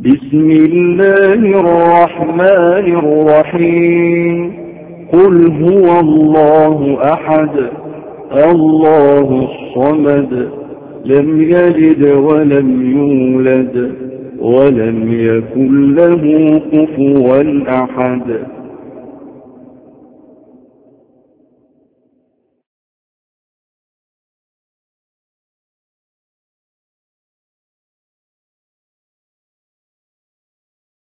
بسم الله الرحمن الرحيم قل هو الله أحد الله الصمد لم يلد ولم يولد ولم يكن له كفوا أحد